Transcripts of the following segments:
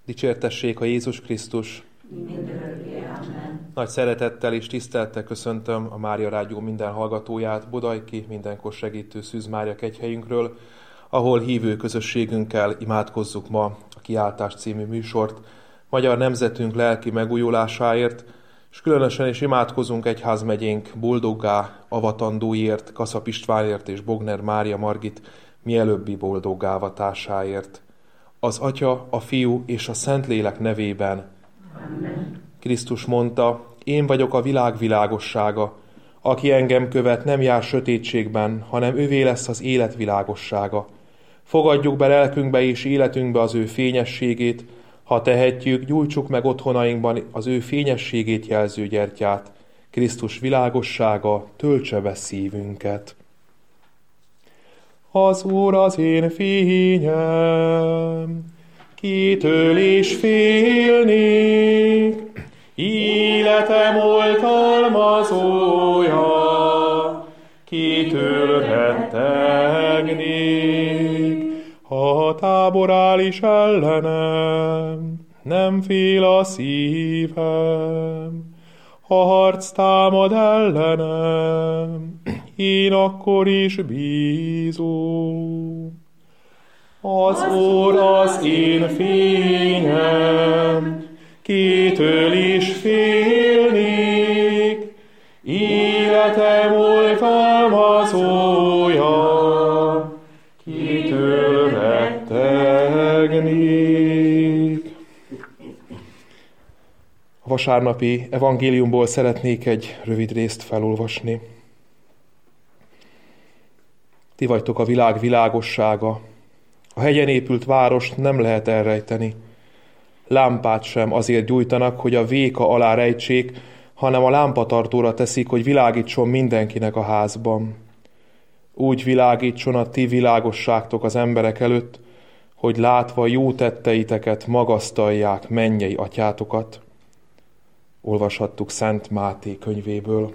Dicsértessék a Jézus Krisztus! Mindörökké, amen. Nagy szeretettel és tisztelettel köszöntöm a Mária Rádió minden hallgatóját, Bodajki mindenkor segítő Szűz Mária kegyhelyünkről, ahol hívő közösségünkkel imádkozzuk ma a Kiáltás című műsort, magyar nemzetünk lelki megújulásáért, és különösen is imádkozunk egyházmegyénk boldoggá avatandóért, Kaszap Istvánért és Bogner Mária Margit mielőbbi boldoggá avatásáért. Az Atya, a Fiú és a Szentlélek nevében. Amen. Krisztus mondta, én vagyok a világ világossága. Aki engem követ, nem jár sötétségben, hanem ővé lesz az élet világossága. Fogadjuk be lelkünkbe és életünkbe az ő fényességét, ha tehetjük, gyújtsuk meg otthonainkban az ő fényességét jelző gyertyát. Krisztus világossága töltse be szívünket. Az Úr az én fényem, kitől is félnék, életem oltalmazója, kitől rettegnék. Ha a tábor áll is ellenem, nem fél a szívem. Ha harc támad ellenem, én akkor is bízom. Az Úr az én fényem, kitől is félnék, életem oltalmazója, kitől rettegnék. A vasárnapi evangéliumból szeretnék egy rövid részt felolvasni. Ti vagytok a világ világossága. A hegyen épült várost nem lehet elrejteni. Lámpát sem azért gyújtanak, hogy a véka alá rejtsék, hanem a lámpatartóra teszik, hogy világítson mindenkinek a házban. Úgy világítson a ti világosságtok az emberek előtt, hogy látva jó tetteiteket magasztalják mennyei atyátokat. Olvashattuk Szent Máté könyvéből.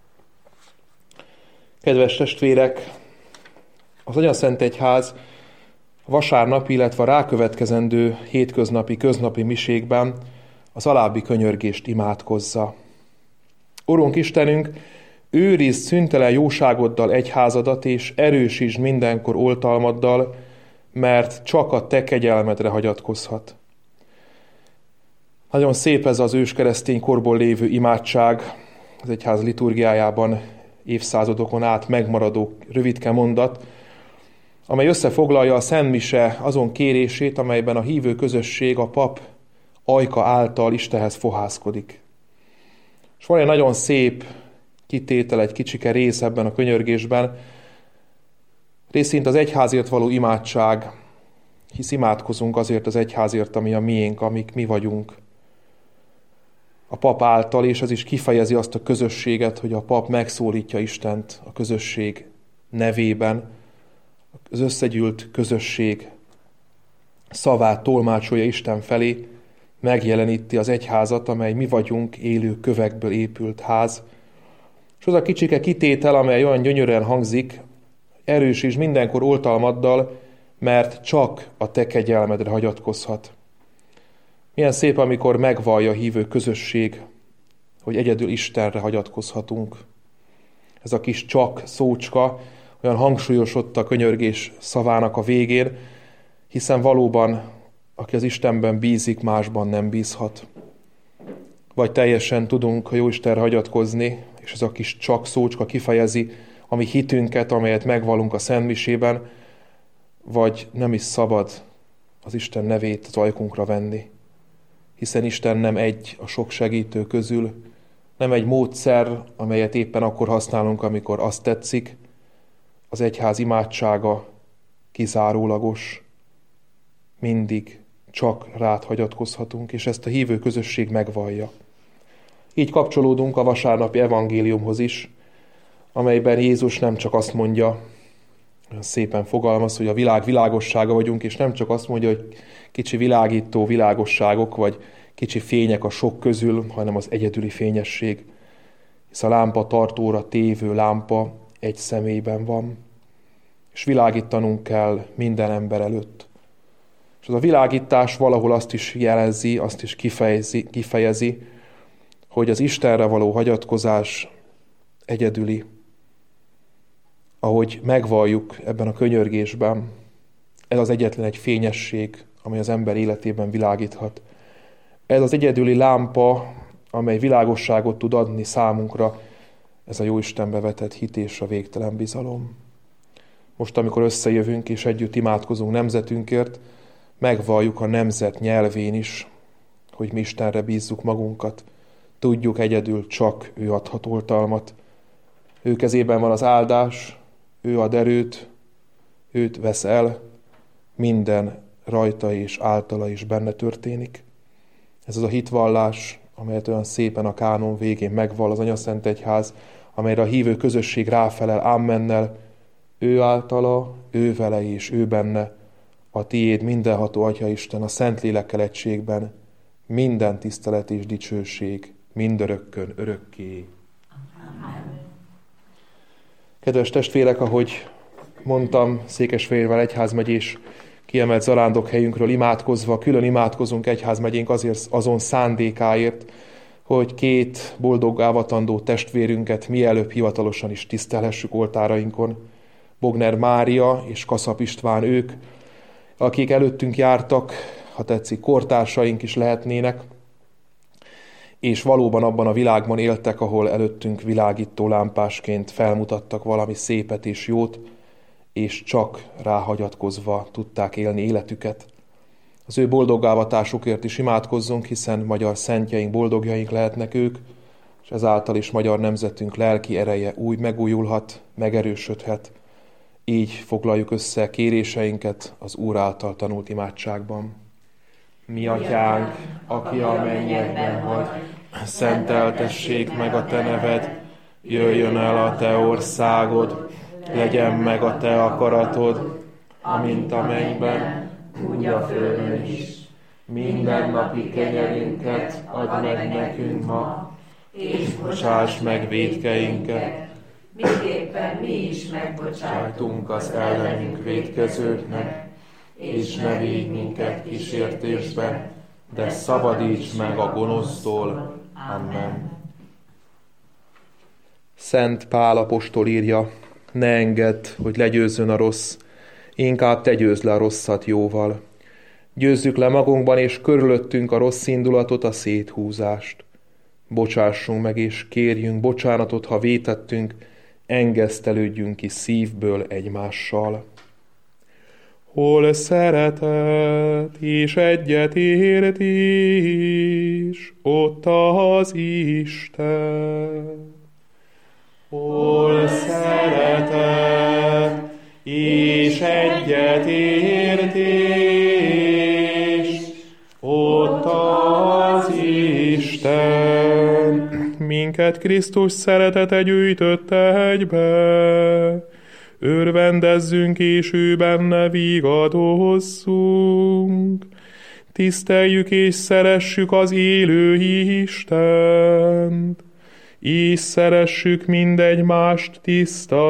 Kedves testvérek, az Anyaszentegyház a vasárnap, illetve a rákövetkezendő hétköznapi, köznapi misékben az alábbi könyörgést imádkozza. Urunk Istenünk, őrizd szüntelen jóságoddal egyházadat, és erősítsd mindenkor oltalmaddal, mert csak a te kegyelmedre hagyatkozhat. Nagyon szép ez az őskeresztény korból lévő imádság, az egyház liturgiájában évszázadokon át megmaradó rövidke mondat, amely összefoglalja a Szentmise azon kérését, amelyben a hívő közösség a pap ajka által Istenhez fohászkodik. És van egy nagyon szép kitétel, egy kicsike rész ebben a könyörgésben, részint az egyházért való imádság, hisz imádkozunk azért az egyházért, ami a miénk, amik mi vagyunk. A pap által, és ez is kifejezi azt a közösséget, hogy a pap megszólítja Istent a közösség nevében, az összegyűlt közösség szavát tolmácsolja Isten felé, megjeleníti az egyházat, amely mi vagyunk, élő kövekből épült ház. És az a kicsike kitétel, amely olyan gyönyörűen hangzik, erősítsd mindenkor oltalmaddal, mert csak a te kegyelmedre hagyatkozhat. Milyen szép, amikor megvallja a hívő közösség, hogy egyedül Istenre hagyatkozhatunk. Ez a kis csak szócska olyan hangsúlyos ott a könyörgés szavának a végén, hiszen valóban, aki az Istenben bízik, másban nem bízhat. Vagy teljesen tudunk a Jóistenre hagyatkozni, és ez a kis csak szócska kifejezi a mi hitünket, amelyet megvallunk a Szentmisében, vagy nem is szabad az Isten nevét az ajkunkra venni. Hiszen Isten nem egy a sok segítő közül, nem egy módszer, amelyet éppen akkor használunk, amikor azt tetszik. Az egyház imádsága kizárólagos, mindig csak rád hagyatkozhatunk, és ezt a hívő közösség megvallja. Így kapcsolódunk a vasárnapi evangéliumhoz is, amelyben Jézus nem csak azt mondja, olyan szépen fogalmaz, hogy a világ világossága vagyunk, és nem csak azt mondja, hogy kicsi világító világosságok, vagy kicsi fények a sok közül, hanem az egyedüli fényesség. Hisz a lámpa tartóra tévő lámpa egy személyben van, és világítanunk kell minden ember előtt. És az a világítás valahol azt is jelezi, azt is kifejezi, hogy az Istenre való hagyatkozás egyedüli. Ahogy megvalljuk ebben a könyörgésben, ez az egyetlen egy fényesség, amely az ember életében világíthat. Ez az egyedüli lámpa, amely világosságot tud adni számunkra, ez a Jóistenbe vetett hit és a végtelen bizalom. Most, amikor összejövünk és együtt imádkozunk nemzetünkért, megvalljuk a nemzet nyelvén is, hogy mi Istenre bízzuk magunkat. Tudjuk, egyedül csak ő adhat oltalmat. Ő kezében van az áldás, ő ad erőt, őt vesz el, minden rajta és általa is benne történik. Ez az a hitvallás, amelyet olyan szépen a kánon végén megvall az Anyaszent Egyház, amelyre a hívő közösség ráfelel ámmennel, ő általa, ő vele és ő benne, a tiéd mindenható Atya Isten a Szentlélekkel egységben, minden tisztelet és dicsőség, mindörökkön, örökké. Amen. Kedves testvérek, ahogy mondtam, Székesfehérvár egyházmegyés kiemelt zarándokhelyünkről imádkozva, külön imádkozunk egyházmegyénk azért azon szándékáért, hogy két boldoggá avatandó testvérünket mielőbb hivatalosan is tisztelhessük oltárainkon. Bogner Mária és Kaszap István ők, akik előttünk jártak, ha tetszik, kortársaink is lehetnének, és valóban abban a világban éltek, ahol előttünk világító lámpásként felmutattak valami szépet és jót, és csak ráhagyatkozva tudták élni életüket. Az ő boldoggávatásukért is imádkozzunk, hiszen magyar szentjeink, boldogjaink lehetnek ők, és ezáltal is magyar nemzetünk lelki ereje úgy megújulhat, megerősödhet. Így foglaljuk össze kéréseinket az Úr által tanult imádságban. Mi atyánk, aki a mennyekben vagy, szenteltessék meg a te neved, jöjjön el a te országod, legyen meg a te akaratod, amint a mennyben, úgy a földön is. Minden napi kenyerünket add meg nekünk ma, és bocsáss meg vétkeinket, miképpen mi is megbocsájtunk az ellenünk vétkezőknek, és ne védj minket kísértésbe, de szabadíts meg a gonosztól. Amen. Szent Pál apostol írja, ne engedd, hogy legyőzzön a rossz, inkább te győzd le a rosszat jóval. Győzzük le magunkban és körülöttünk a rossz indulatot, a széthúzást. Bocsássunk meg és kérjünk bocsánatot, ha vétettünk, engesztelődjünk ki szívből egymással. Hol szeretet és egyetért is, ott az Isten. Hol szeretet és egyetértés, ott az Isten. Minket Krisztus szeretete gyűjtötte egybe, örvendezzünk és ő benne vigadozzunk. Tiszteljük és szeressük az élő Istent, és szeressük mindegymást tiszta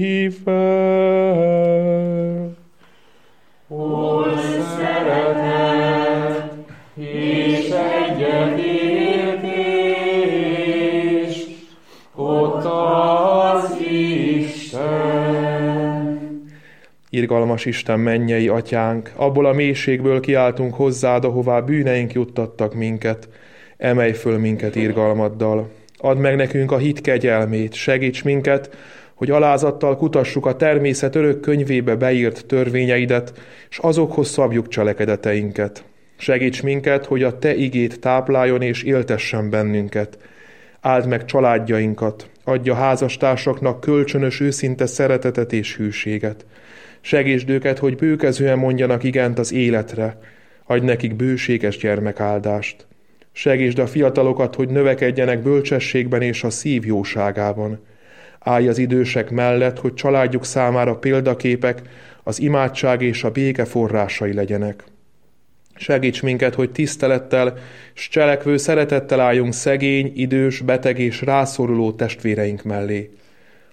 szívvel. Hol szeretet és egyetértés, ott az Isten. Irgalmas Isten mennyei atyánk, abból a mélységből kiáltunk hozzád, ahová bűneink juttattak minket. Emelj föl minket irgalmaddal. Add meg nekünk a hit kegyelmét, segíts minket, hogy alázattal kutassuk a természet örök könyvébe beírt törvényeidet, és azokhoz szabjuk cselekedeteinket. Segíts minket, hogy a te igét tápláljon és éltessen bennünket. Áld meg családjainkat, adja házastársaknak kölcsönös őszinte szeretetet és hűséget. Segítsd őket, hogy bőkezően mondjanak igent az életre, adj nekik bőséges gyermekáldást. Segítsd a fiatalokat, hogy növekedjenek bölcsességben és a szív jóságában. Állj az idősek mellett, hogy családjuk számára példaképek, az imádság és a béke forrásai legyenek. Segíts minket, hogy tisztelettel s cselekvő szeretettel álljunk szegény, idős, beteg és rászoruló testvéreink mellé.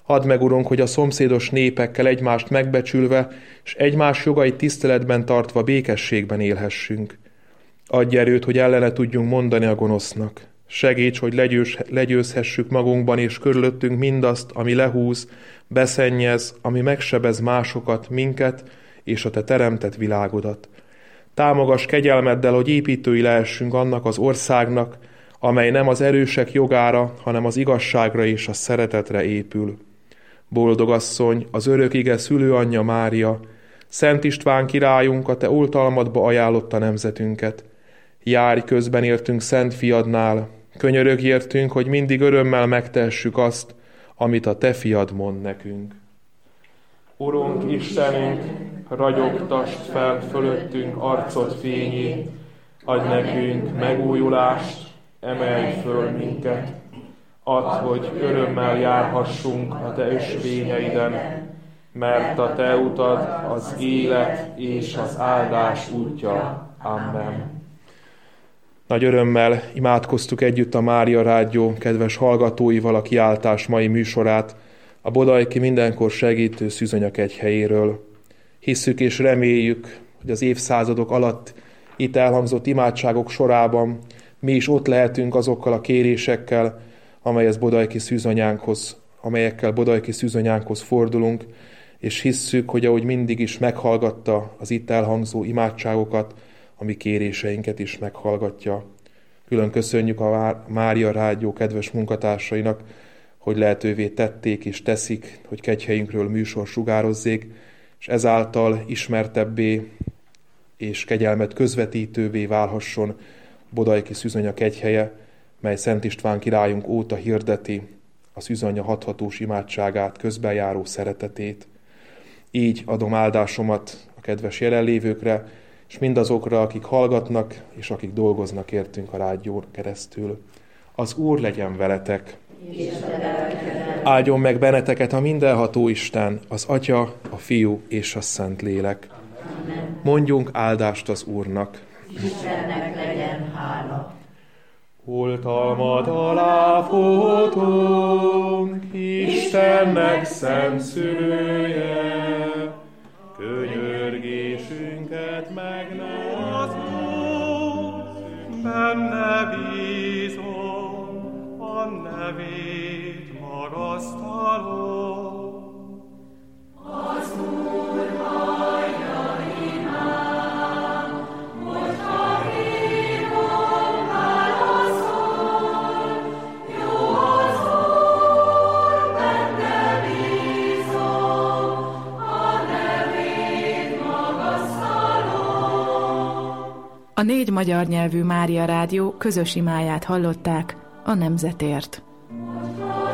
Add meg, Urunk, hogy a szomszédos népekkel egymást megbecsülve, és egymás jogait tiszteletben tartva békességben élhessünk. Adj erőt, hogy ellene tudjunk mondani a gonosznak. Segíts, hogy legyőzhessük magunkban és körülöttünk mindazt, ami lehúz, beszennyez, ami megsebez másokat, minket és a Te teremtett világodat. Támogass kegyelmeddel, hogy építői lehessünk annak az országnak, amely nem az erősek jogára, hanem az igazságra és a szeretetre épül. Boldog asszony, az örök ige szülőanyja Mária, Szent István királyunk, a Te oltalmadba ajánlotta nemzetünket. Járj közben értünk Szent Fiadnál, könyörögj értünk, hogy mindig örömmel megtehessük azt, amit a Te Fiad mond nekünk. Urunk, Istenünk, ragyogtasd fel fölöttünk arcod fényét, adj nekünk megújulást, emelj föl minket, add, hogy örömmel járhassunk a Te ösvényeiden, mert a Te utad az élet és az áldás útja. Amen. Nagy örömmel imádkoztuk együtt a Mária Rádió kedves hallgatóival a kiáltás mai műsorát, a Bodajki Mindenkor Segítő Szűzanyakegyhelyéről. Hisszük és reméljük, hogy az évszázadok alatt itt elhangzott imádságok sorában mi is ott lehetünk azokkal a kérésekkel, amelyekkel Bodajki Szűzanyánkhoz fordulunk, és hisszük, hogy ahogy mindig is meghallgatta az itt elhangzó imádságokat, a mi kéréseinket is meghallgatja. Külön köszönjük a Mária Rádió kedves munkatársainak, hogy lehetővé tették és teszik, hogy kegyhelyünkről műsor sugározzék, és ezáltal ismertebbé és kegyelmet közvetítővé válhasson Bodajki Szűzanya kegyhelye, mely Szent István királyunk óta hirdeti a szűzanya hathatós imádságát, közbenjáró szeretetét. Így adom áldásomat a kedves jelenlévőkre, és mindazokra, akik hallgatnak, és akik dolgoznak értünk a rádión keresztül. Az Úr legyen veletek! Áldjon meg benneteket a mindenható Isten, az Atya, a Fiú és a Szentlélek. Mondjunk áldást az Úrnak. Istennek legyen hála. Oltalmad alá futunk, Istennek szent szülője, könyörgésünket megnehezítsd, benne bízom, a nevét magasztalom. Az Úr hallja imám, most a hívom válaszol. Jó az Úr, benne bízom, a nevét magasztalom. A 4 magyar nyelvű Mária Rádió közös imáját hallották a nemzetért. Most